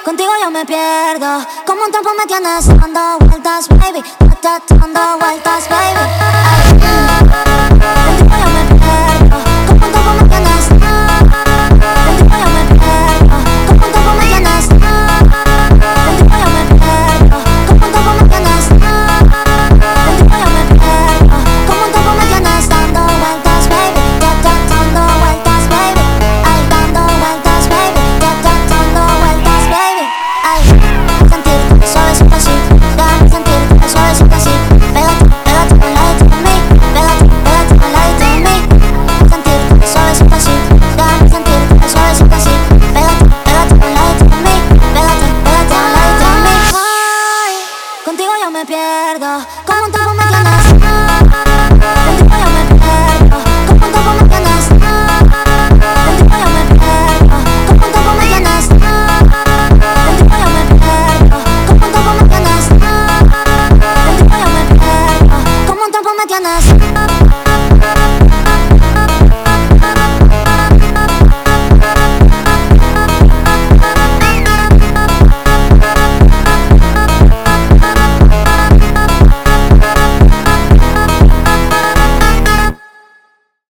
Contigo yo me pierdo. Como un tiempo me tienes dando vueltas, baby. Dando vueltas, baby. Ay,